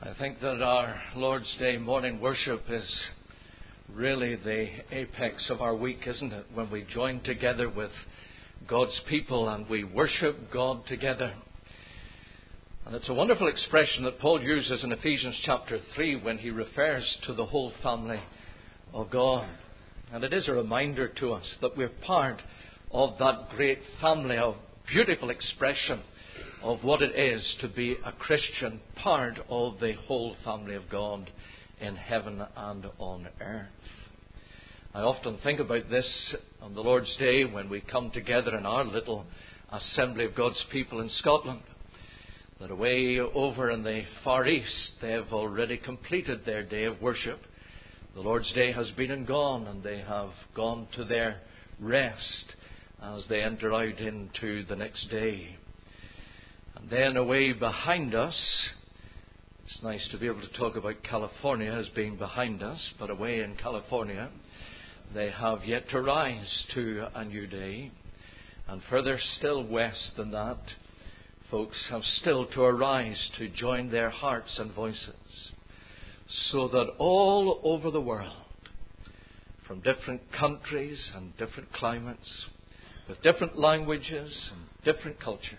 I think that our Lord's Day morning worship is really the apex of our week, isn't it? When we join together with God's people and we worship God together. And it's a wonderful expression that Paul uses in Ephesians chapter 3 when he refers to the whole family of God. And it is a reminder to us that we're part of that great family, of beautiful expression of what it is to be a Christian, part of the whole family of God in heaven and on earth. I often think about this on the Lord's Day when we come together in our little assembly of God's people in Scotland. That away over in the Far East, they have already completed their day of worship. The Lord's Day has been and gone, and they have gone to their rest as they enter out into the next day. And then away behind us, it's nice to be able to talk about California as being behind us, but away in California, they have yet to rise to a new day. And further still west than that, folks have still to arise to join their hearts and voices, so that all over the world, from different countries and different climates, with different languages and different cultures,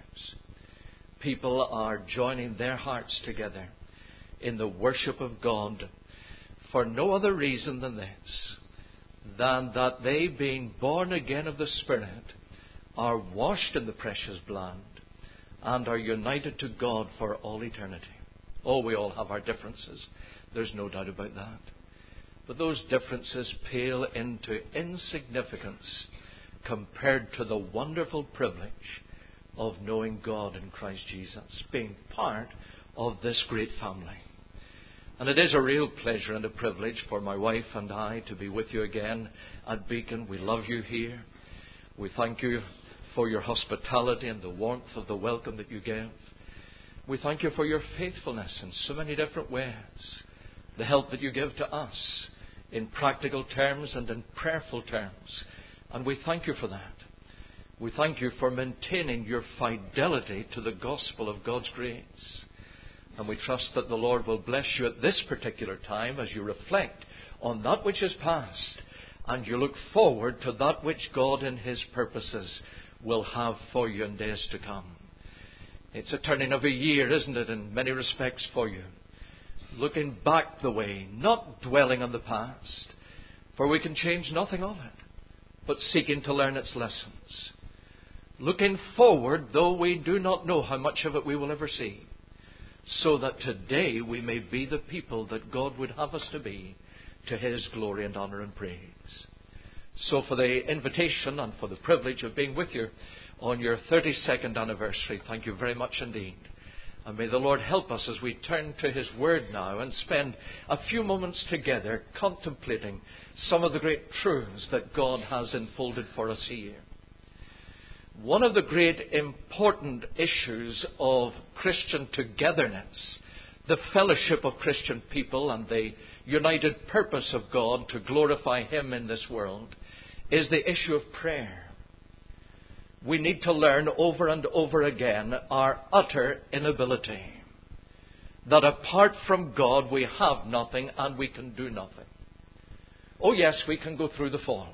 people are joining their hearts together in the worship of God for no other reason than this, than that they, being born again of the Spirit, are washed in the precious blood and are united to God for all eternity. Oh, we all have our differences. There's no doubt about that. But those differences pale into insignificance compared to the wonderful privilege of knowing God in Christ Jesus, being part of this great family. And it is a real pleasure and a privilege for my wife and I to be with you again at Beacon. We love you here. We thank you for your hospitality and the warmth of the welcome that you give. We thank you for your faithfulness in so many different ways, the help that you give to us in practical terms and in prayerful terms. And we thank you for that. We thank you for maintaining your fidelity to the gospel of God's grace. And we trust that the Lord will bless you at this particular time as you reflect on that which is past and you look forward to that which God in His purposes will have for you in days to come. It's a turning of a year, isn't it, in many respects for you. Looking back the way, not dwelling on the past, for we can change nothing of it, but seeking to learn its lessons. Looking forward, though we do not know how much of it we will ever see, so that today we may be the people that God would have us to be, to His glory and honour and praise. So for the invitation and for the privilege of being with you on your 32nd anniversary, thank you very much indeed. And may the Lord help us as we turn to His Word now and spend a few moments together contemplating some of the great truths that God has unfolded for us here. One of the great important issues of Christian togetherness, the fellowship of Christian people and the united purpose of God to glorify Him in this world, is the issue of prayer. We need to learn over and over again our utter inability, that apart from God we have nothing and we can do nothing. Oh yes, we can go through the forms.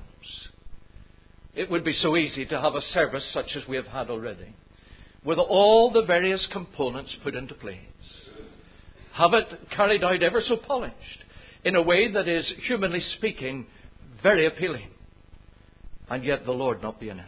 It would be so easy to have a service such as we have had already, with all the various components put into place. Have it carried out ever so polished, in a way that is, humanly speaking, very appealing. And yet the Lord not be in it.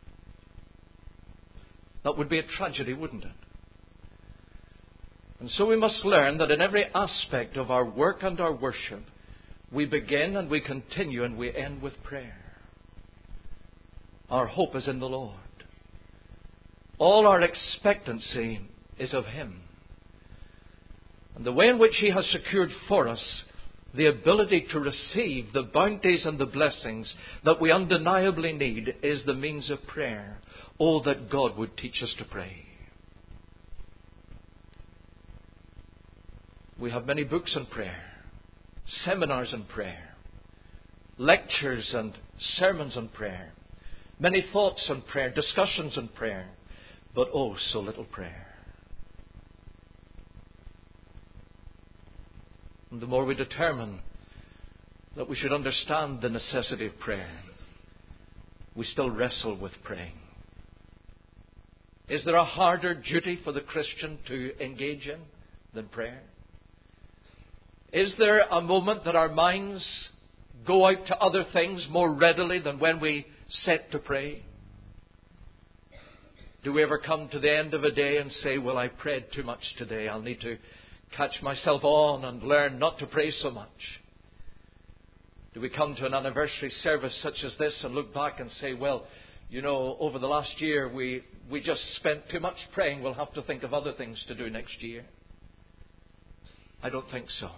That would be a tragedy, wouldn't it? And so we must learn that in every aspect of our work and our worship, we begin and we continue and we end with prayer. Our hope is in the Lord. All our expectancy is of Him. And the way in which He has secured for us the ability to receive the bounties and the blessings that we undeniably need is the means of prayer. Oh, that God would teach us to pray. We have many books on prayer, seminars on prayer, lectures and sermons on prayer, many thoughts on prayer, discussions on prayer, but oh, so little prayer. And the more we determine that we should understand the necessity of prayer, we still wrestle with praying. Is there a harder duty for the Christian to engage in than prayer? Is there a moment that our minds go out to other things more readily than when we set to pray? Do we ever come to the end of a day and say, well, I prayed too much today. I'll need to catch myself on and learn not to pray so much? Do we come to an anniversary service such as this and look back and say, well, you know, over the last year we just spent too much praying. We'll have to think of other things to do next year. I don't think so.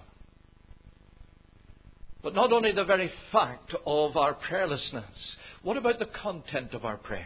But not only the very fact of our prayerlessness, what about the content of our prayers?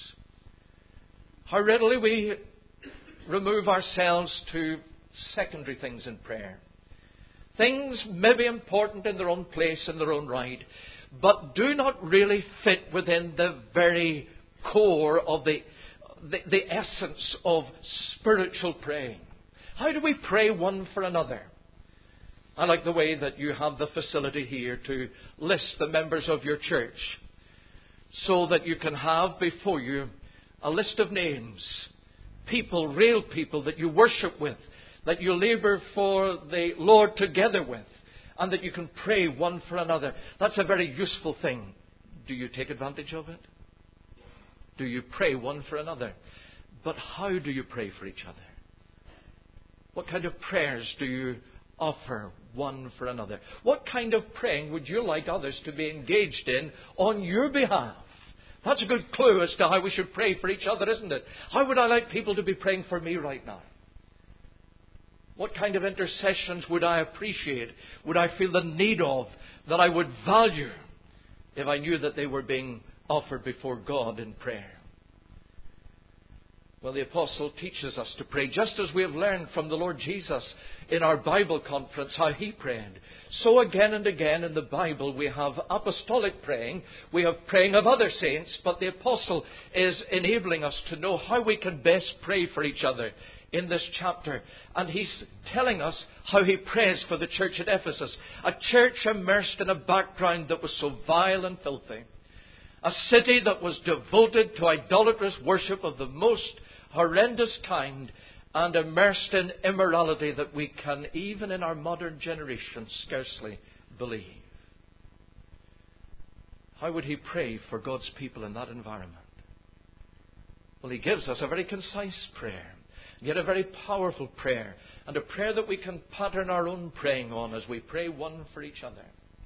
How readily we remove ourselves to secondary things in prayer. Things may be important in their own place, in their own right, but do not really fit within the very core of the essence of spiritual praying. How do we pray one for another? I like the way that you have the facility here to list the members of your church so that you can have before you a list of names, people, real people that you worship with, that you labour for the Lord together with, and that you can pray one for another. That's a very useful thing. Do you take advantage of it? Do you pray one for another? But how do you pray for each other? What kind of prayers do you offer one for another? What kind of praying would you like others to be engaged in on your behalf? That's a good clue as to how we should pray for each other, isn't it? How would I like people to be praying for me right now? What kind of intercessions would I appreciate? Would I feel the need of, that I would value, if I knew that they were being offered before God in prayer? Well, the Apostle teaches us to pray, just as we have learned from the Lord Jesus in our Bible conference how He prayed. So again and again in the Bible we have apostolic praying, we have praying of other saints, but the Apostle is enabling us to know how we can best pray for each other in this chapter. And he's telling us how he prays for the church at Ephesus, a church immersed in a background that was so vile and filthy, a city that was devoted to idolatrous worship of the most horrendous kind, and immersed in immorality that we can, even in our modern generation, scarcely believe. How would he pray for God's people in that environment? Well, he gives us a very concise prayer, yet a very powerful prayer, and a prayer that we can pattern our own praying on as we pray one for each other.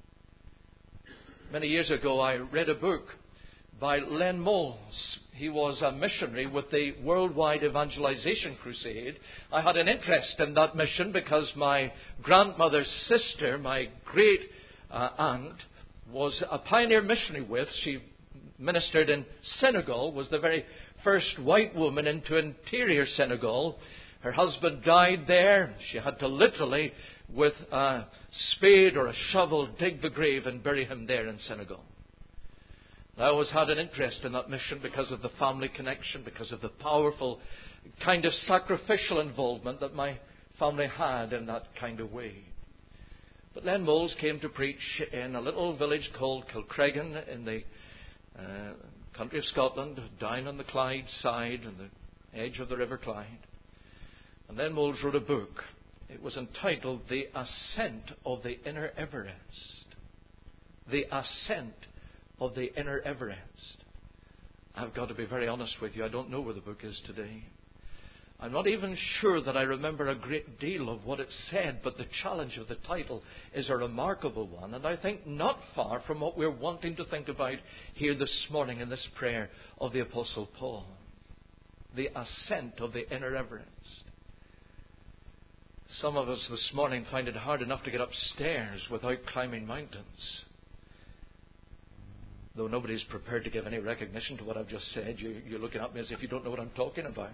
Many years ago, I read a book by Len Moles. He was a missionary with the Worldwide Evangelization Crusade. I had an interest in that mission because my grandmother's sister, my great aunt, was a pioneer missionary with. She ministered in Senegal, was the very first white woman into interior Senegal. Her husband died there. She had to literally, with a spade or a shovel, dig the grave and bury him there in Senegal. I always had an interest in that mission because of the family connection, because of the powerful kind of sacrificial involvement that my family had in that kind of way. But Len Moles came to preach in a little village called Kilcreggan in the country of Scotland, down on the Clyde side, on the edge of the River Clyde. And Len Moles wrote a book. It was entitled The Ascent of the Inner Everest. The Ascent of the Inner Everest. I've got to be very honest with you, I don't know where the book is today. I'm not even sure that I remember a great deal of what it said, but the challenge of the title is a remarkable one, and I think not far from what we're wanting to think about here this morning in this prayer of the Apostle Paul. The ascent of the Inner Everest. Some of us this morning find it hard enough to get upstairs without climbing mountains. Though nobody's prepared to give any recognition to what I've just said, you're looking at me as if you don't know what I'm talking about.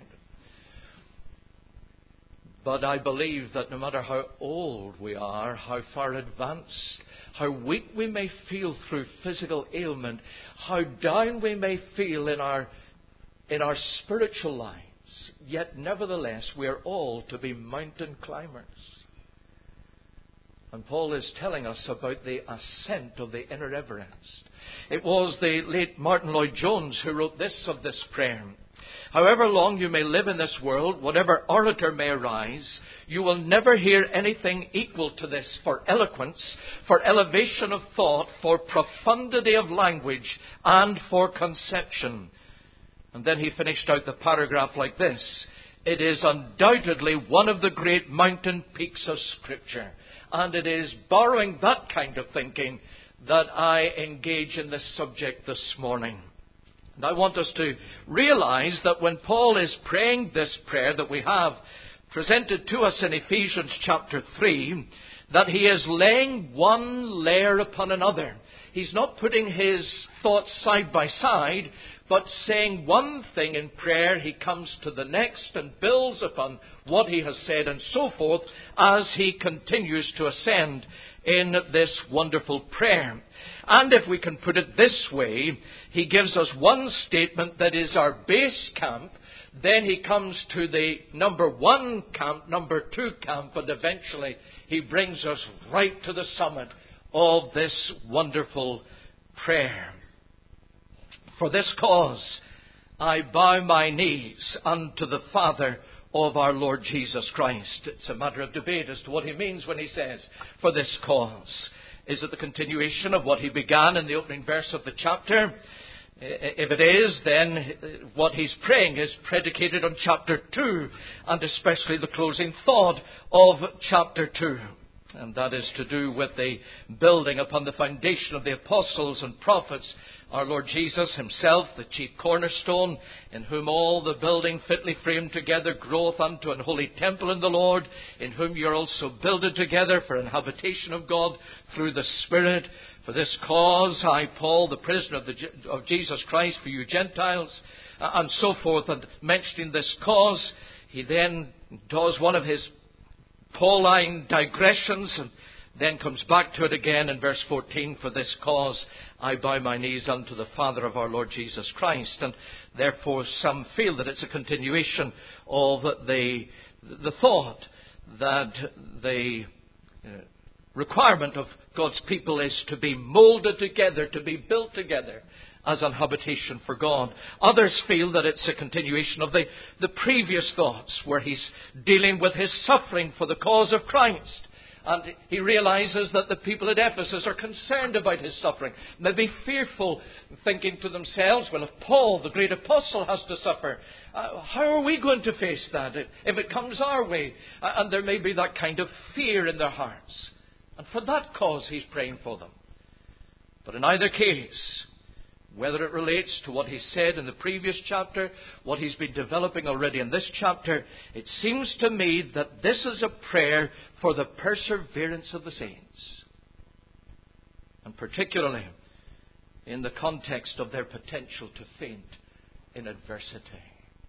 But I believe that no matter how old we are, how far advanced, how weak we may feel through physical ailment, how down we may feel in our spiritual lives, yet nevertheless we are all to be mountain climbers. And Paul is telling us about the ascent of the inner Everest. It was the late Martin Lloyd-Jones who wrote this of this prayer. However long you may live in this world, whatever orator may arise, you will never hear anything equal to this for eloquence, for elevation of thought, for profundity of language, and for conception. And then he finished out the paragraph like this. It is undoubtedly one of the great mountain peaks of Scripture. And it is borrowing that kind of thinking that I engage in this subject this morning. And I want us to realize that when Paul is praying this prayer that we have presented to us in Ephesians chapter 3, that he is laying one layer upon another. He's not putting his thoughts side by side, but saying one thing in prayer, he comes to the next and builds upon what he has said and so forth as he continues to ascend in this wonderful prayer. And if we can put it this way, he gives us one statement that is our base camp. Then he comes to the number 1 camp, number 2 camp, and eventually he brings us right to the summit of this wonderful prayer. For this cause I bow my knees unto the Father of our Lord Jesus Christ. It's a matter of debate as to what he means when he says, for this cause. Is it the continuation of what he began in the opening verse of the chapter? If it is, then what he's praying is predicated on chapter 2, and especially the closing thought of chapter 2. And that is to do with the building upon the foundation of the apostles and prophets, our Lord Jesus himself, the chief cornerstone, in whom all the building fitly framed together groweth unto an holy temple in the Lord, in whom you are also builded together for an habitation of God through the Spirit. For this cause I, Paul, the prisoner of Jesus Christ, for you Gentiles, and so forth. And mentioning this cause, he then does one of his Pauline digressions and then comes back to it again in verse 14. For this cause I bow my knees unto the Father of our Lord Jesus Christ. And therefore some feel that it's a continuation of the thought that the requirement of God's people is to be molded together, to be built together as an habitation for God. Others feel that it's a continuation of the previous thoughts, where he's dealing with his suffering for the cause of Christ. And he realizes that the people at Ephesus are concerned about his suffering. They may be fearful, thinking to themselves, well, if Paul, the great apostle, has to suffer, how are we going to face that if it comes our way? And there may be that kind of fear in their hearts. And for that cause he's praying for them. But in either case, whether it relates to what he said in the previous chapter, what he's been developing already in this chapter, it seems to me that this is a prayer for the perseverance of the saints. And particularly in the context of their potential to faint in adversity.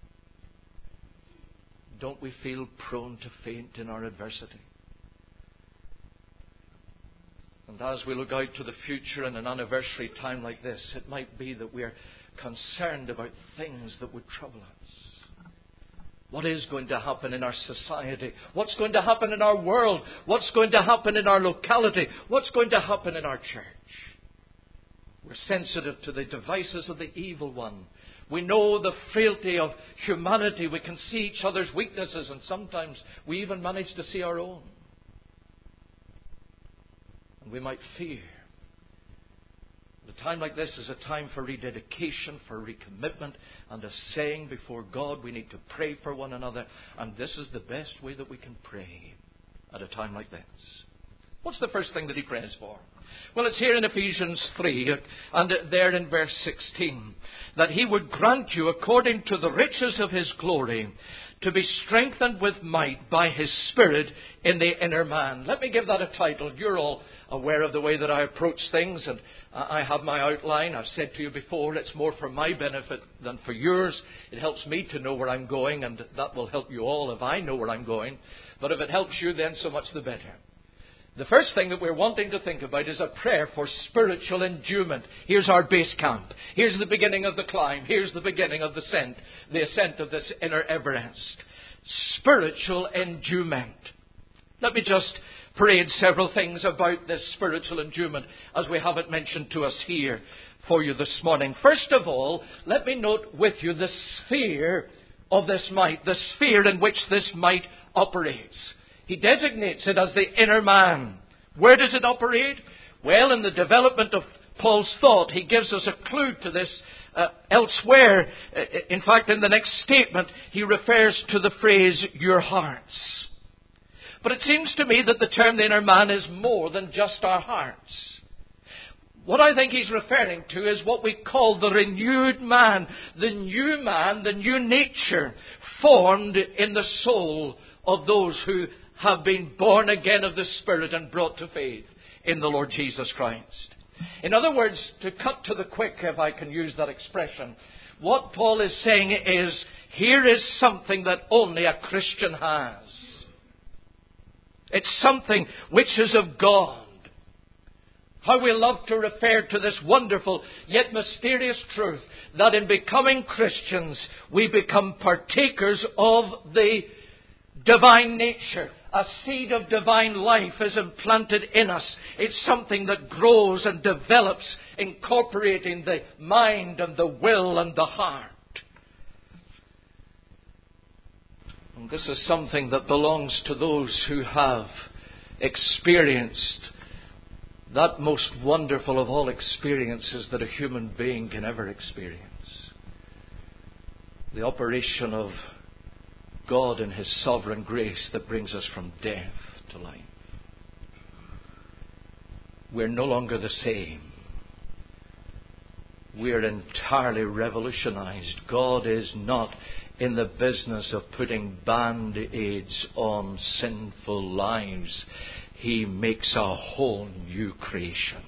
Don't we feel prone to faint in our adversity? And as we look out to the future in an anniversary time like this, it might be that we are concerned about things that would trouble us. What is going to happen in our society? What's going to happen in our world? What's going to happen in our locality? What's going to happen in our church? We're sensitive to the devices of the evil one. We know the frailty of humanity. We can see each other's weaknesses, and sometimes we even manage to see our own. And we might fear. A time like this is a time for rededication, for recommitment, and a saying before God. We need to pray for one another. And this is the best way that we can pray at a time like this. What's the first thing that he prays for? Well, it's here in Ephesians 3, and there in verse 16, that he would grant you, according to the riches of his glory, to be strengthened with might by his Spirit in the inner man. Let me give that a title. You're all aware of the way that I approach things, and I have my outline. I've said to you before, it's more for my benefit than for yours. It helps me to know where I'm going, and that will help you all if I know where I'm going. But if it helps you, then so much the better. The first thing that we're wanting to think about is a prayer for spiritual endowment. Here's our base camp. Here's the beginning of the climb. Here's the beginning of the ascent of this inner Everest. Spiritual endowment. Let me just parade several things about this spiritual endowment as we have it mentioned to us here for you this morning. First of all, let me note with you the sphere of this might, the sphere in which this might operates. He designates it as the inner man. Where does it operate? Well, in the development of Paul's thought, he gives us a clue to this elsewhere. In fact, in the next statement, he refers to the phrase, your hearts. But it seems to me that the term the inner man is more than just our hearts. What I think he's referring to is what we call the renewed man, the new nature formed in the soul of those who have been born again of the Spirit and brought to faith in the Lord Jesus Christ. In other words, to cut to the quick, if I can use that expression, what Paul is saying is, here is something that only a Christian has. It's something which is of God. How we love to refer to this wonderful yet mysterious truth that in becoming Christians we become partakers of the divine nature. A seed of divine life is implanted in us. It's something that grows and develops, incorporating the mind and the will and the heart. And this is something that belongs to those who have experienced that most wonderful of all experiences that a human being can ever experience. The operation of God in His sovereign grace that brings us from death to life. We're no longer the same. We're entirely revolutionized. God is not in the business of putting band-aids on sinful lives. He makes a whole new creation.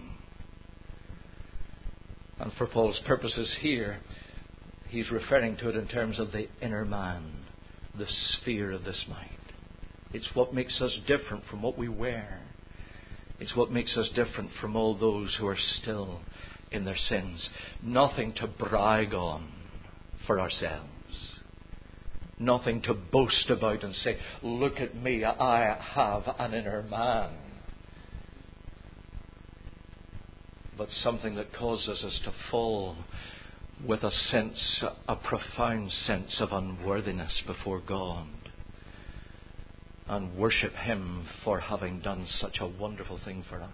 And for Paul's purposes here, he's referring to it in terms of the inner man, the sphere of this mind. It's what makes us different from what we were. It's what makes us different from all those who are still in their sins. Nothing to brag on for ourselves. Nothing to boast about and say, look at me, I have an inner man. But something that causes us to fall with a profound sense of unworthiness before God and worship Him for having done such a wonderful thing for us.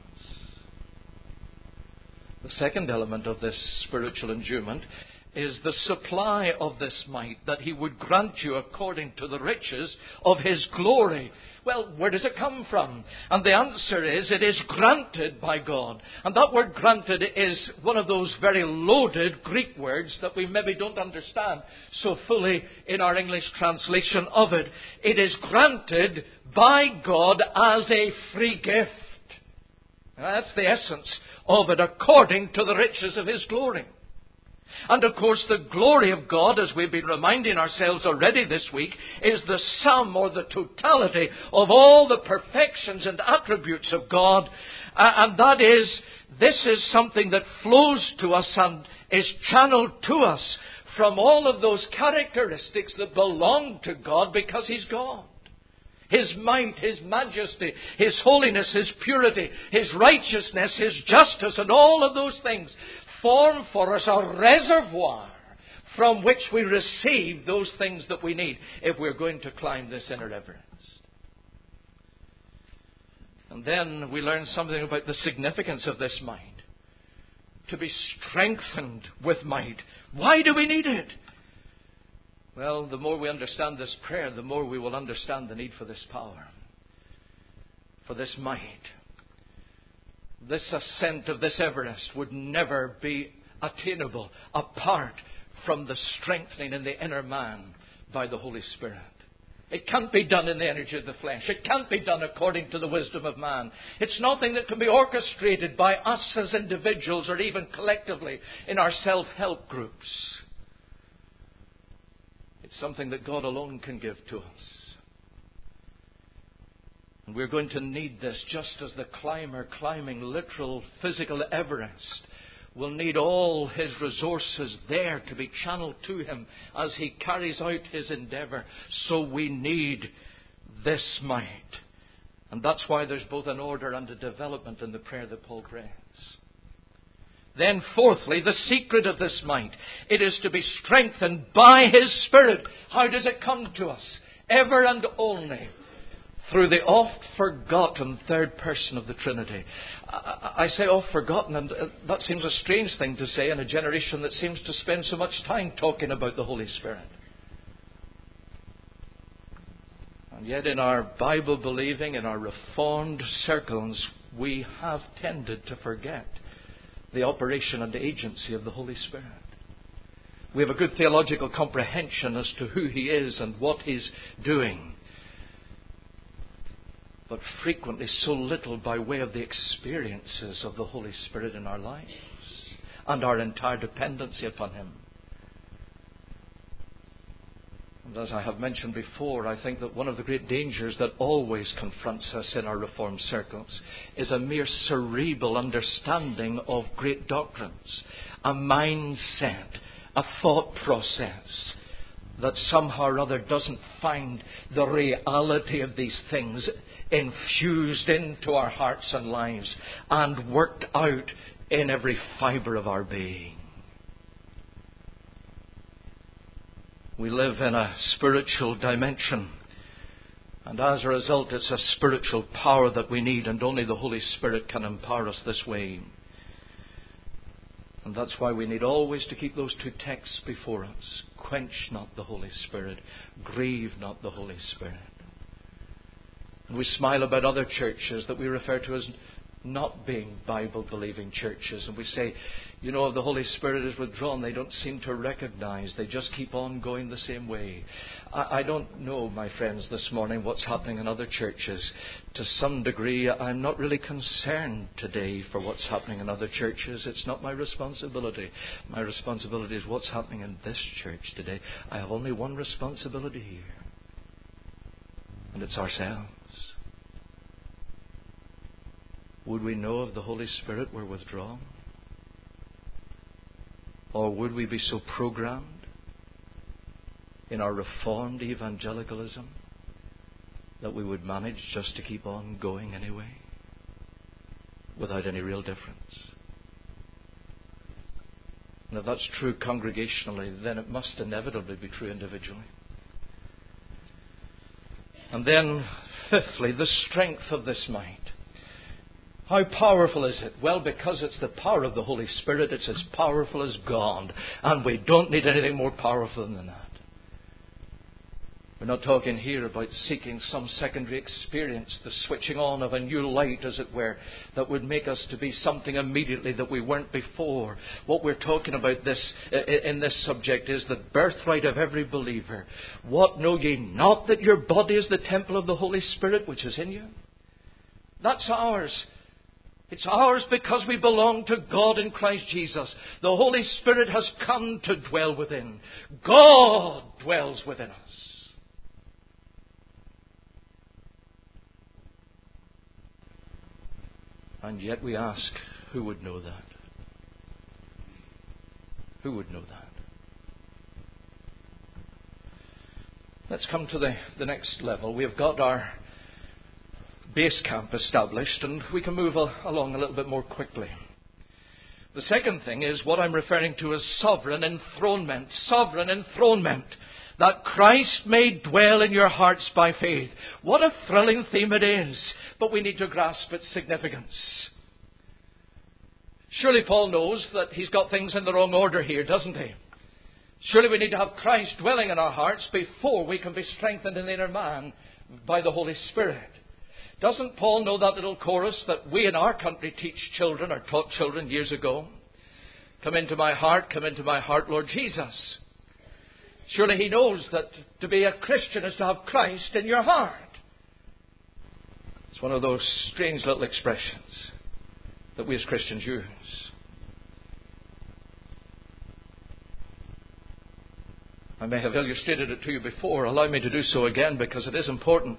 The second element of this spiritual endowment is the supply of this might, that He would grant you according to the riches of His glory. Well, where does it come from? And the answer is, it is granted by God. And that word granted is one of those very loaded Greek words that we maybe don't understand so fully in our English translation of it. It is granted by God as a free gift. That's the essence of it, according to the riches of His glory. And of course, the glory of God, as we've been reminding ourselves already this week, is the sum or the totality of all the perfections and attributes of God. And that is, this is something that flows to us and is channeled to us from all of those characteristics that belong to God because He's God. His might, His majesty, His holiness, His purity, His righteousness, His justice, and all of those things form for us a reservoir from which we receive those things that we need if we're going to climb this inner Everest. And then we learn something about the significance of this might. To be strengthened with might. Why do we need it? Well, the more we understand this prayer, the more we will understand the need for this power, for this might. This ascent of this Everest would never be attainable apart from the strengthening in the inner man by the Holy Spirit. It can't be done in the energy of the flesh. It can't be done according to the wisdom of man. It's nothing that can be orchestrated by us as individuals or even collectively in our self-help groups. It's something that God alone can give to us. And we're going to need this just as the climber climbing literal physical Everest will need all his resources there to be channeled to him as he carries out his endeavour. So we need this might. And that's why there's both an order and a development in the prayer that Paul prays. Then fourthly, the secret of this might. It is to be strengthened by His Spirit. How does it come to us? Ever and only through the oft-forgotten third person of the Trinity. I say oft-forgotten, and that seems a strange thing to say in a generation that seems to spend so much time talking about the Holy Spirit. And yet in our Bible-believing, in our Reformed circles, we have tended to forget the operation and agency of the Holy Spirit. We have a good theological comprehension as to who He is and what He's doing, but frequently so little by way of the experiences of the Holy Spirit in our lives and our entire dependency upon Him. And as I have mentioned before, I think that one of the great dangers that always confronts us in our Reformed circles is a mere cerebral understanding of great doctrines, a mindset, a thought process that somehow or other doesn't find the reality of these things infused into our hearts and lives and worked out in every fibre of our being. We live in a spiritual dimension, and as a result it's a spiritual power that we need, and only the Holy Spirit can empower us this way. And that's why we need always to keep those two texts before us. Quench not the Holy Spirit. Grieve not the Holy Spirit. And we smile about other churches that we refer to as not being Bible-believing churches. And we say, you know, if the Holy Spirit is withdrawn, they don't seem to recognize. They just keep on going the same way. I don't know, my friends, this morning what's happening in other churches. To some degree, I'm not really concerned today for what's happening in other churches. It's not my responsibility. My responsibility is what's happening in this church today. I have only one responsibility here, and it's ourselves. Would we know if the Holy Spirit were withdrawn? Or would we be so programmed in our Reformed evangelicalism that we would manage just to keep on going anyway, without any real difference? And if that's true congregationally, then it must inevitably be true individually. And then, fifthly, the strength of this might. How powerful is it? Well, because it's the power of the Holy Spirit, it's as powerful as God. And we don't need anything more powerful than that. We're not talking here about seeking some secondary experience, the switching on of a new light, as it were, that would make us to be something immediately that we weren't before. What we're talking about in this subject is the birthright of every believer. What, know ye not that your body is the temple of the Holy Spirit which is in you? That's ours. It's ours because we belong to God in Christ Jesus. The Holy Spirit has come to dwell within. God dwells within us. And yet we ask, who would know that? Who would know that? Let's come to the next level. We have got our base camp established, and we can move along a little bit more quickly. The second thing is what I'm referring to as sovereign enthronement. Sovereign enthronement. That Christ may dwell in your hearts by faith. What a thrilling theme it is, but we need to grasp its significance. Surely Paul knows that he's got things in the wrong order here, doesn't he? Surely we need to have Christ dwelling in our hearts before we can be strengthened in the inner man by the Holy Spirit. Doesn't Paul know that little chorus that we in our country teach children, or taught children years ago? Come into my heart, Lord Jesus. Surely he knows that to be a Christian is to have Christ in your heart. It's one of those strange little expressions that we as Christians use. I may have illustrated it to you before. Allow me to do so again because it is important.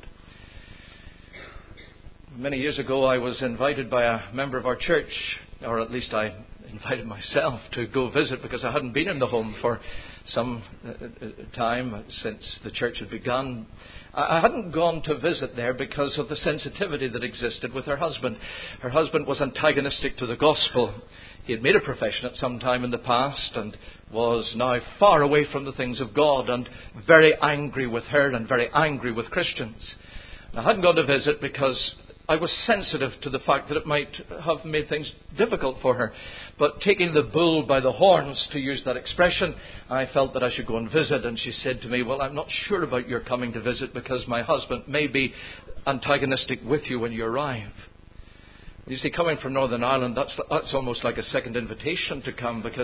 Many years ago I was invited by a member of our church, or at least invited myself to go visit because I hadn't been in the home for some time since the church had begun. I hadn't gone to visit there because of the sensitivity that existed with her husband. Her husband was antagonistic to the gospel. He had made a profession at some time in the past and was now far away from the things of God and very angry with her and very angry with Christians. I hadn't gone to visit because I was sensitive to the fact that it might have made things difficult for her. But taking the bull by the horns, to use that expression, I felt that I should go and visit. And she said to me, well, I'm not sure about your coming to visit because my husband may be antagonistic with you when you arrive. You see, coming from Northern Ireland, that's almost like a second invitation to come because,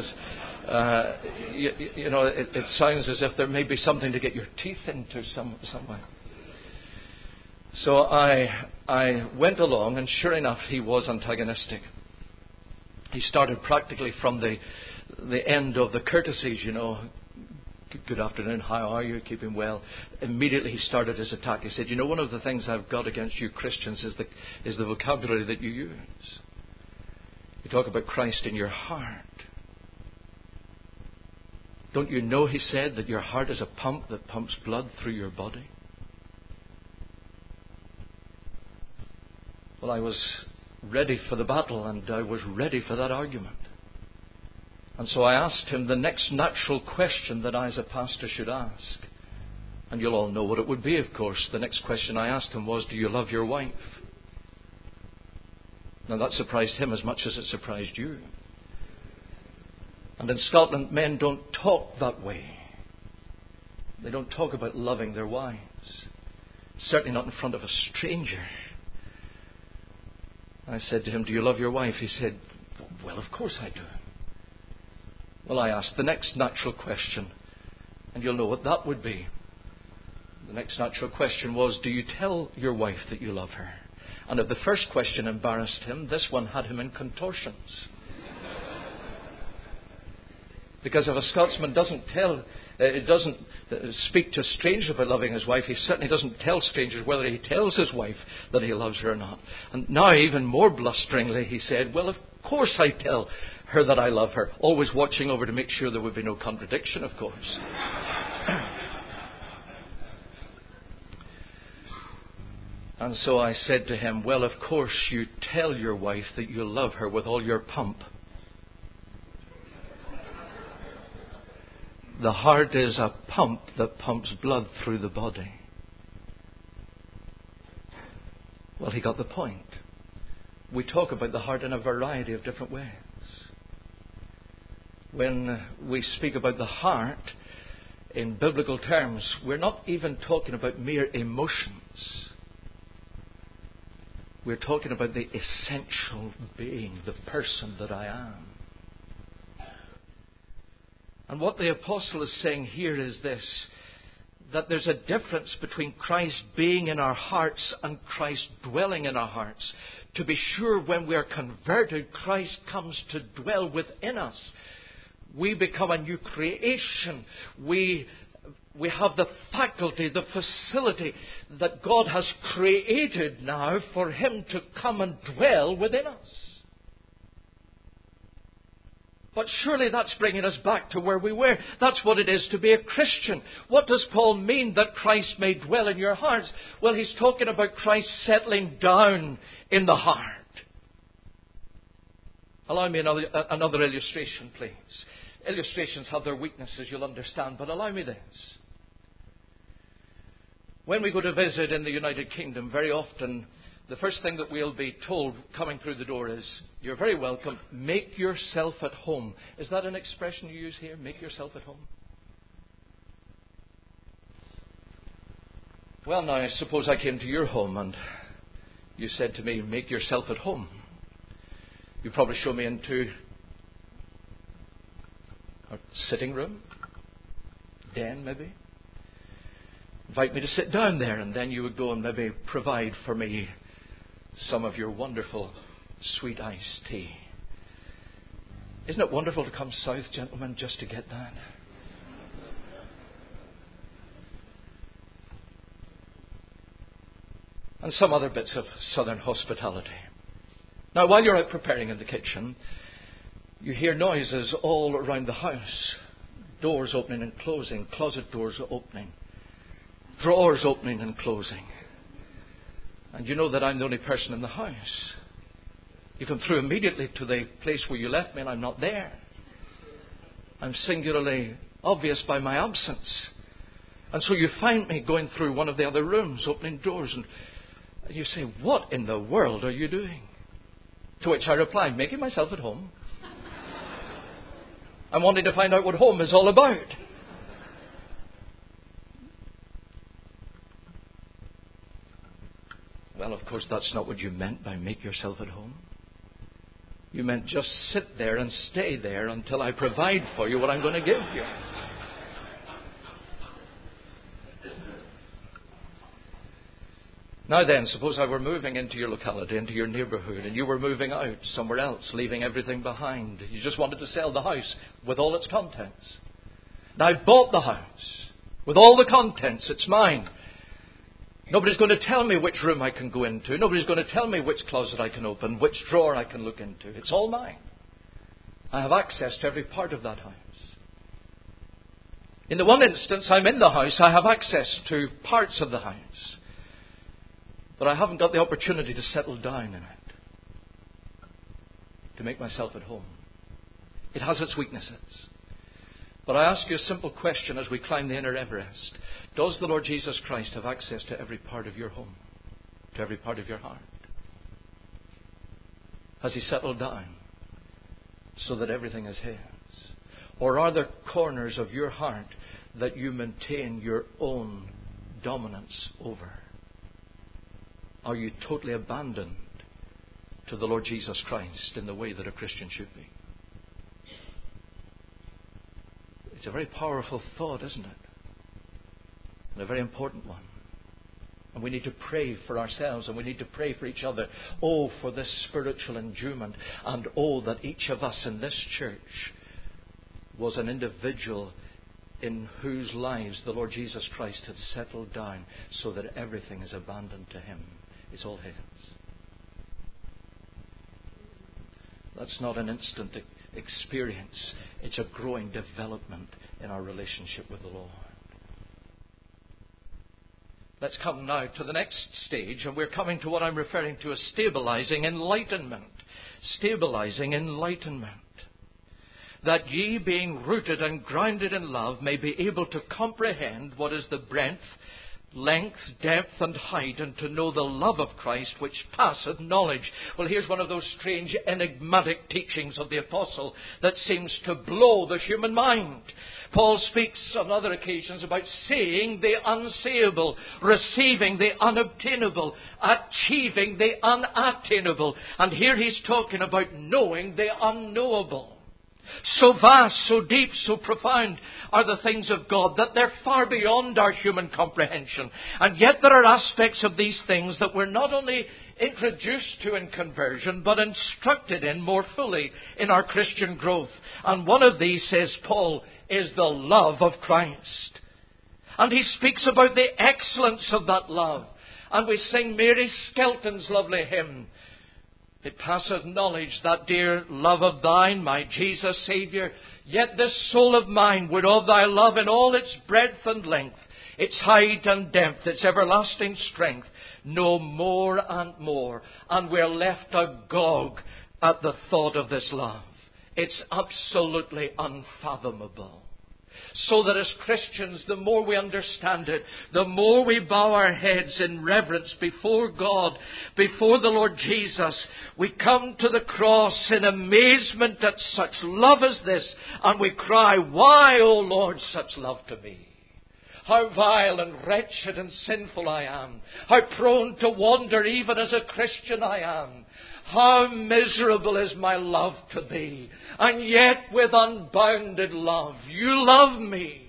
it sounds as if there may be something to get your teeth into somewhere. So I went along, and sure enough, he was antagonistic. He started practically from the end of the courtesies, Good afternoon, how are you? Keeping well. Immediately he started his attack. He said, one of the things I've got against you Christians is the vocabulary that you use. You talk about Christ in your heart. Don't you know, he said, that your heart is a pump that pumps blood through your body? Well, I was ready for the battle, and I was ready for that argument. And so I asked him the next natural question that I as a pastor should ask. And you'll all know what it would be, of course. The next question I asked him was, do you love your wife? Now that surprised him as much as it surprised you. And in Scotland, men don't talk that way. They don't talk about loving their wives. Certainly not in front of a stranger. I said to him, do you love your wife? He said, well, of course I do. Well, I asked the next natural question, and you'll know what that would be. The next natural question was, do you tell your wife that you love her? And if the first question embarrassed him, this one had him in contortions. Because if a Scotsman doesn't speak to strangers about loving his wife, he certainly doesn't tell strangers whether he tells his wife that he loves her or not. And now, even more blusteringly, he said, well, of course I tell her that I love her. Always watching over to make sure there would be no contradiction, of course. And so I said to him, well, of course you tell your wife that you love her with all your pump. The heart is a pump that pumps blood through the body. Well, he got the point. We talk about the heart in a variety of different ways. When we speak about the heart in biblical terms, we're not even talking about mere emotions. We're talking about the essential being, the person that I am. And what the apostle is saying here is this, that there's a difference between Christ being in our hearts and Christ dwelling in our hearts. To be sure, when we are converted, Christ comes to dwell within us. We become a new creation. We have the faculty, the facility that God has created now for Him to come and dwell within us. But surely that's bringing us back to where we were. That's what it is to be a Christian. What does Paul mean that Christ may dwell in your hearts? Well, he's talking about Christ settling down in the heart. Allow me another illustration, please. Illustrations have their weaknesses, you'll understand, but allow me this. When we go to visit in the United Kingdom, very often the first thing that we'll be told coming through the door is, you're very welcome, make yourself at home. Is that an expression you use here? Make yourself at home? Well, now, I suppose I came to your home and you said to me, make yourself at home. You'd probably show me into a sitting room, den maybe. Invite me to sit down there, and then you would go and maybe provide for me some of your wonderful sweet iced tea. Isn't it wonderful to come south, gentlemen, just to get that? And some other bits of southern hospitality. Now, while you're out preparing in the kitchen, You hear noises all around the house. Doors opening and closing, closet doors opening, drawers opening and closing. And you know that I'm the only person in the house. You come through immediately to the place where you left me and I'm not there. I'm singularly obvious by my absence. And so you find me going through one of the other rooms, opening doors, and you say, "What in the world are you doing?" To which I reply, "Making myself at home. I'm wanting to find out what home is all about." Well, of course, that's not what you meant by make yourself at home. You meant just sit there and stay there until I provide for you what I'm going to give you. Now then, suppose I were moving into your locality, into your neighbourhood, and you were moving out somewhere else, leaving everything behind. You just wanted to sell the house with all its contents. Now I've bought the house with all the contents. It's mine. Nobody's going to tell me which room I can go into. Nobody's going to tell me which closet I can open, which drawer I can look into. It's all mine. I have access to every part of that house. In the one instance, I'm in the house. I have access to parts of the house. But I haven't got the opportunity to settle down in it, to make myself at home. It has its weaknesses. But I ask you a simple question as we climb the inner Everest. Does the Lord Jesus Christ have access to every part of your home, to every part of your heart? Has He settled down so that everything is His? Or are there corners of your heart that you maintain your own dominance over? Are you totally abandoned to the Lord Jesus Christ in the way that a Christian should be? It's a very powerful thought, isn't it? And a very important one. And we need to pray for ourselves and we need to pray for each other. Oh, for this spiritual endowment. And oh, that each of us in this church was an individual in whose lives the Lord Jesus Christ had settled down so that everything is abandoned to Him. It's all His. That's not an instant experience. It's a growing development in our relationship with the Lord. Let's come now to the next stage, and we're coming to what I'm referring to as stabilizing enlightenment. Stabilizing enlightenment. That ye, being rooted and grounded in love, may be able to comprehend what is the breadth, length, depth, and height, and to know the love of Christ, which passeth knowledge. Well, here's one of those strange, enigmatic teachings of the apostle that seems to blow the human mind. Paul speaks on other occasions about seeing the unsayable, receiving the unobtainable, achieving the unattainable. And here he's talking about knowing the unknowable. So vast, so deep, so profound are the things of God that they're far beyond our human comprehension. And yet there are aspects of these things that we're not only introduced to in conversion, but instructed in more fully in our Christian growth. And one of these, says Paul, is the love of Christ. And he speaks about the excellence of that love. And we sing Mary Skelton's lovely hymn. It passeth knowledge, that dear love of thine, my Jesus Saviour. Yet this soul of mine would of thy love in all its breadth and length, its height and depth, its everlasting strength, know more and more. And we're left agog at the thought of this love. It's absolutely unfathomable. So that as Christians, the more we understand it, the more we bow our heads in reverence before God, before the Lord Jesus. We come to the cross in amazement at such love as this, and we cry, why, O Lord, such love to me? How vile and wretched and sinful I am. How prone to wander even as a Christian I am. How miserable is my love to Thee. And yet with unbounded love, You love me.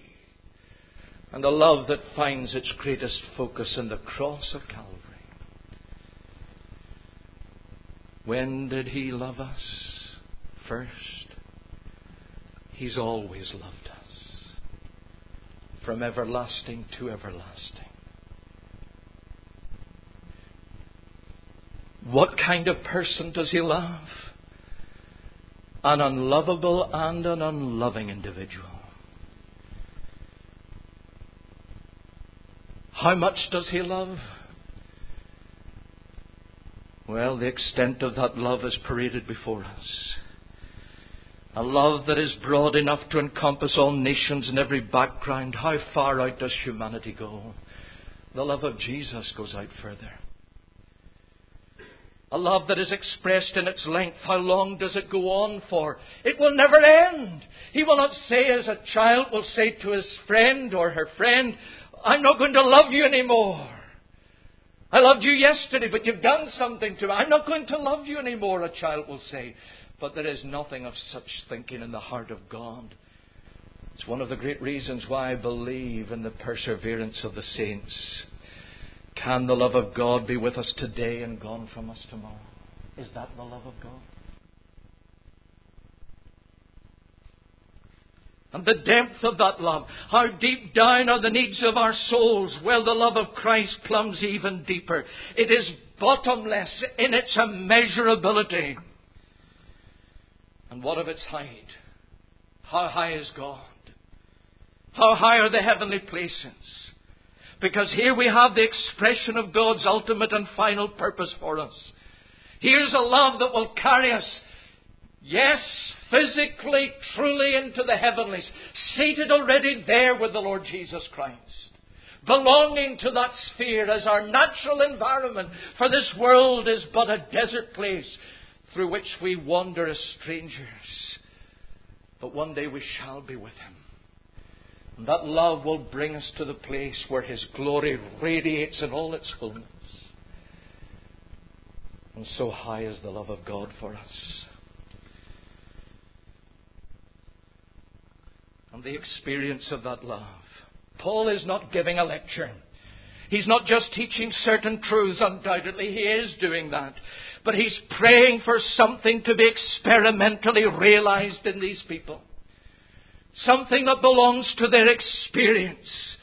And a love that finds its greatest focus in the cross of Calvary. When did He love us? First. He's always loved us. From everlasting to everlasting. What kind of person does He love? an unlovable and an unloving individual. How much does He love? Well, the extent of that love is paraded before us. A love that is broad enough to encompass all nations and every background. How far out does humanity go? The love of Jesus goes out further. A love that is expressed in its length. How long does it go on for? It will never end. He will not say, as a child will say to his friend or her friend, I'm not going to love you anymore. I loved you yesterday, but you've done something to me. I'm not going to love you anymore, a child will say. But there is nothing of such thinking in the heart of God. It's one of the great reasons why I believe in the perseverance of the saints. Can the love of God be with us today and gone from us tomorrow? Is that the love of God? And the depth of that love, how deep down are the needs of our souls? Well, the love of Christ plumbs even deeper. It is bottomless in its immeasurability. And what of its height? How high is God? How high are the heavenly places? Because here we have the expression of God's ultimate and final purpose for us. Here's a love that will carry us, yes, physically, truly into the heavenlies, seated already there with the Lord Jesus Christ, belonging to that sphere as our natural environment, for this world is but a desert place through which we wander as strangers. But one day we shall be with Him. And that love will bring us to the place where His glory radiates in all its fullness. And so high is the love of God for us. And the experience of that love. Paul is not giving a lecture. He's not just teaching certain truths. Undoubtedly, he is doing that. But he's praying for something to be experimentally realized in these people. Something that belongs to their experience.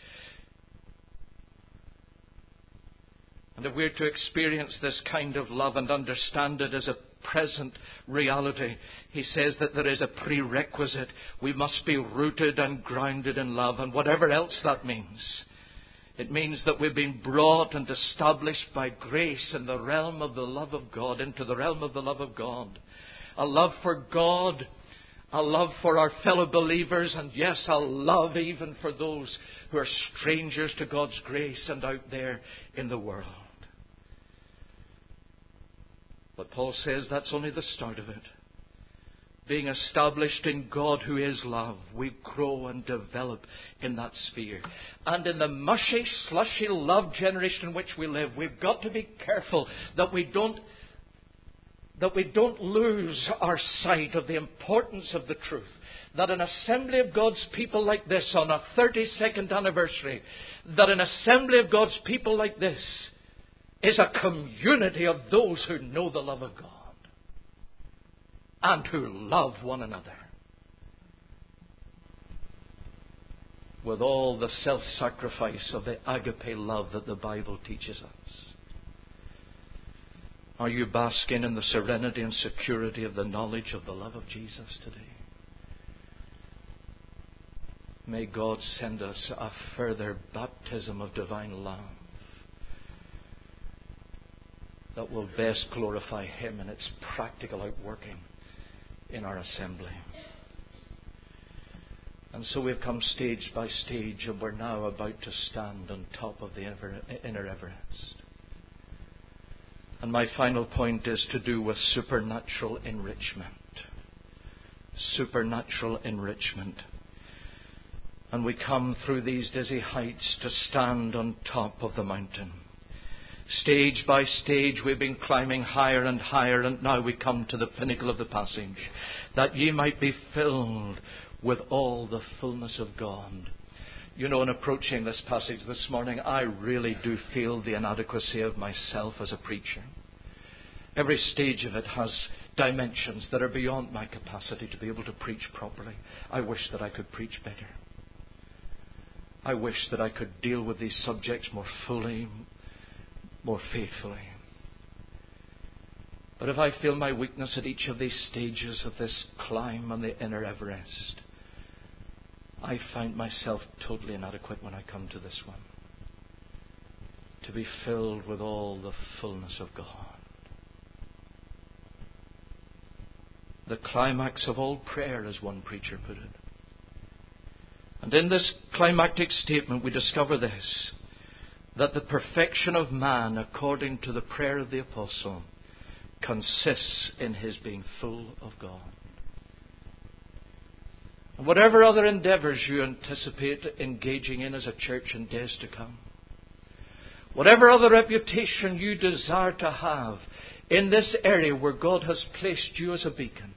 And if we're to experience this kind of love and understand it as a present reality, he says that there is a prerequisite. We must be rooted and grounded in love, and whatever else that means. It means that we've been brought and established by grace in the realm of the love of God, into the realm of the love of God. A love for God, a love for our fellow believers, and yes, a love even for those who are strangers to God's grace and out there in the world. But Paul says that's only the start of it. Being established in God who is love, we grow and develop in that sphere. And in the mushy, slushy love generation in which we live, we've got to be careful that we don't lose our sight of the importance of the truth. That an assembly of God's people like this on a 32nd anniversary, that an assembly of God's people like this is a community of those who know the love of God and who love one another with all the self-sacrifice of the agape love that the Bible teaches us. Are you basking in the serenity and security of the knowledge of the love of Jesus today? May God send us a further baptism of divine love that will best glorify Him in its practical outworking in our assembly. And so we've come stage by stage, and we're now about to stand on top of the inner Everest. And my final point is to do with supernatural enrichment. Supernatural enrichment. And we come through these dizzy heights to stand on top of the mountain. Stage by stage we've been climbing higher and higher, and now we come to the pinnacle of the passage. That ye might be filled with all the fullness of God. You know, in approaching this passage this morning, I really do feel the inadequacy of myself as a preacher. Every stage of it has dimensions that are beyond my capacity to be able to preach properly. I wish that I could preach better. I wish that I could deal with these subjects more fully, more faithfully. But if I feel my weakness at each of these stages of this climb on the inner Everest, I find myself totally inadequate when I come to this one. To be filled with all the fullness of God. The climax of all prayer, as one preacher put it. And in this climactic statement we discover this, that the perfection of man, according to the prayer of the apostle, consists in his being full of God. And whatever other endeavours you anticipate engaging in as a church in days to come, whatever other reputation you desire to have in this area where God has placed you as a beacon,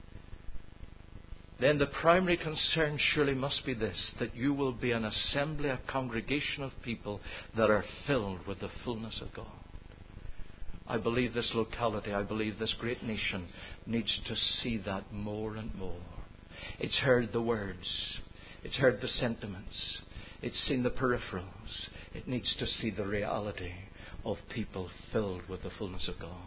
then the primary concern surely must be this, that you will be an assembly, a congregation of people that are filled with the fullness of God. I believe this locality, I believe this great nation needs to see that more and more. It's heard the words, it's heard the sentiments, it's seen the peripherals. It needs to see the reality of people filled with the fullness of God.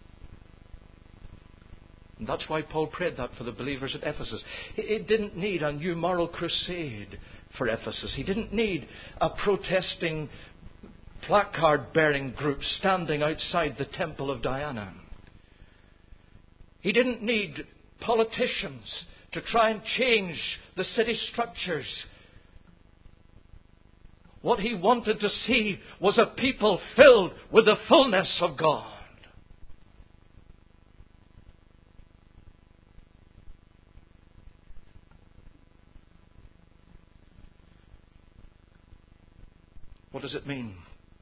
And that's why Paul prayed that for the believers at Ephesus. He didn't need a new moral crusade for Ephesus. He didn't need a protesting, placard-bearing group standing outside the temple of Diana. He didn't need politicians to try and change the city structures. What he wanted to see was a people filled with the fullness of God. What does it mean?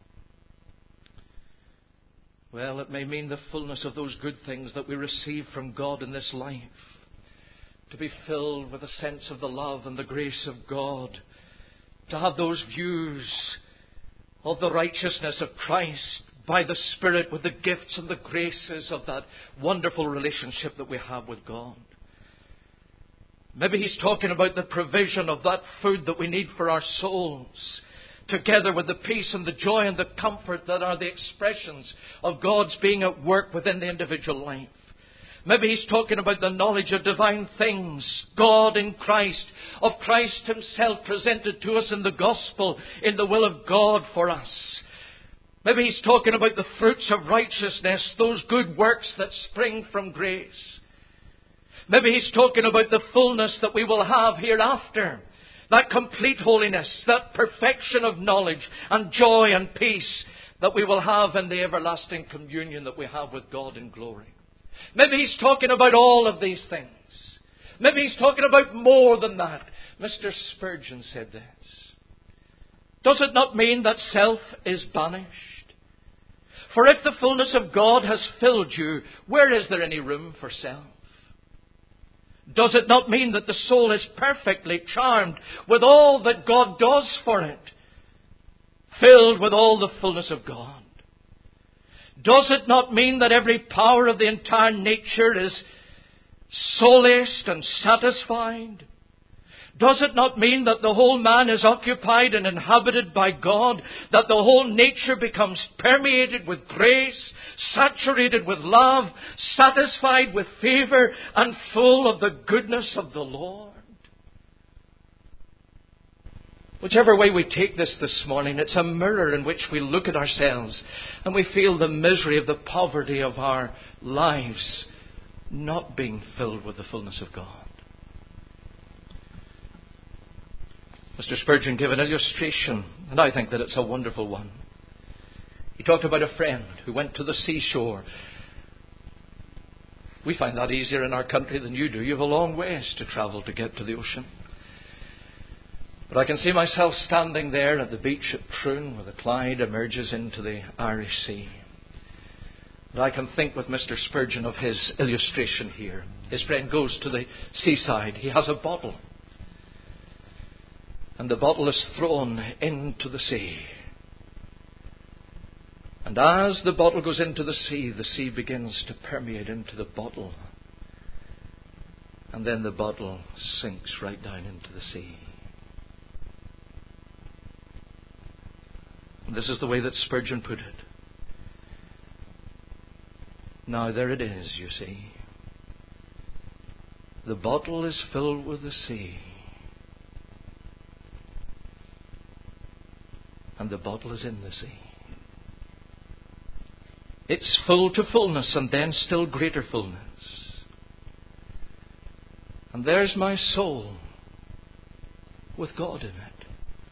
Well, it may mean the fullness of those good things that we receive from God in this life. To be filled with a sense of the love and the grace of God. To have those views of the righteousness of Christ by the Spirit with the gifts and the graces of that wonderful relationship that we have with God. Maybe he's talking about the provision of that food that we need for our souls, together with the peace and the joy and the comfort that are the expressions of God's being at work within the individual life. Maybe he's talking about the knowledge of divine things, God in Christ, of Christ himself presented to us in the gospel, in the will of God for us. Maybe he's talking about the fruits of righteousness, those good works that spring from grace. Maybe he's talking about the fullness that we will have hereafter. That complete holiness, that perfection of knowledge and joy and peace that we will have in the everlasting communion that we have with God in glory. Maybe he's talking about all of these things. Maybe he's talking about more than that. Mr. Spurgeon said this. Does it not mean that self is banished? For if the fullness of God has filled you, where is there any room for self? Does it not mean that the soul is perfectly charmed with all that God does for it? Filled with all the fullness of God. Does it not mean that every power of the entire nature is solaced and satisfied? Does it not mean that the whole man is occupied and inhabited by God? That the whole nature becomes permeated with grace, saturated with love, satisfied with favour, and full of the goodness of the Lord? Whichever way we take this morning, it's a mirror in which we look at ourselves and we feel the misery of the poverty of our lives not being filled with the fullness of God. Mr. Spurgeon gave an illustration, and I think that it's a wonderful one. He talked about a friend who went to the seashore. We find that easier in our country than you do. You have a long ways to travel to get to the ocean. But I can see myself standing there at the beach at Troon where the Clyde emerges into the Irish Sea. And I can think with Mr. Spurgeon of his illustration here. His friend goes to the seaside. He has a bottle. And the bottle is thrown into the sea. And as the bottle goes into the sea begins to permeate into the bottle. And then the bottle sinks right down into the sea. And this is the way that Spurgeon put it. Now there it is, you see. The bottle is filled with the sea. And the bottle is in the sea. It's full to fullness, and then still greater fullness. And there's my soul with God in it.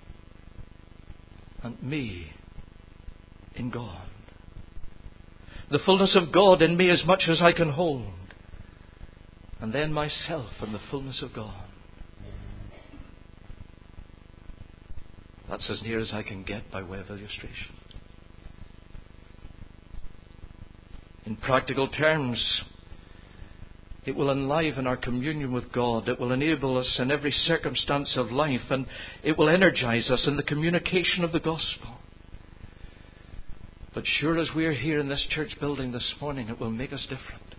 And me in God. The fullness of God in me as much as I can hold. And then myself in the fullness of God. That's as near as I can get by way of illustration. In practical terms, it will enliven our communion with God. It will enable us in every circumstance of life, and it will energize us in the communication of the gospel. But sure as we are here in this church building this morning, it will make us different.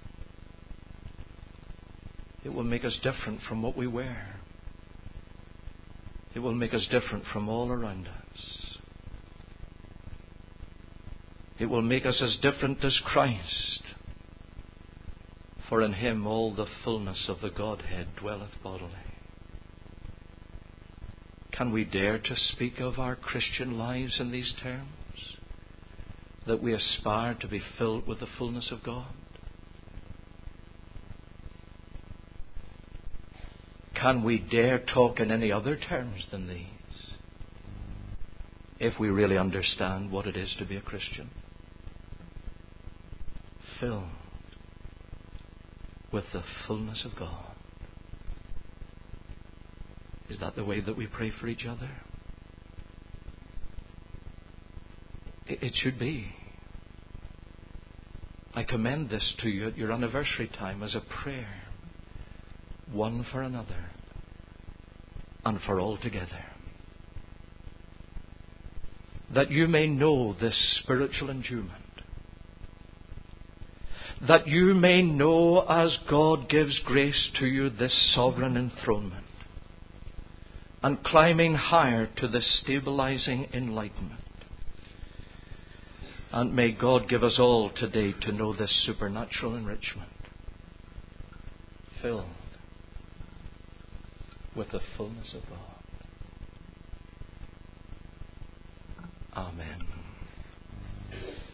It will make us different from what we wear. It will make us different from all around us. It will make us as different as Christ. For in Him all the fullness of the Godhead dwelleth bodily. Can we dare to speak of our Christian lives in these terms? That we aspire to be filled with the fullness of God? Can we dare talk in any other terms than these? If we really understand what it is to be a Christian. Filled with the fullness of God. Is that the way that we pray for each other? It should be. I commend this to you at your anniversary time as a prayer. One for another and for all together. That you may know this spiritual endowment. That you may know as God gives grace to you this sovereign enthronement. And climbing higher to this stabilizing enlightenment. And may God give us all today to know this supernatural enrichment. Filled with the fullness of God. Amen.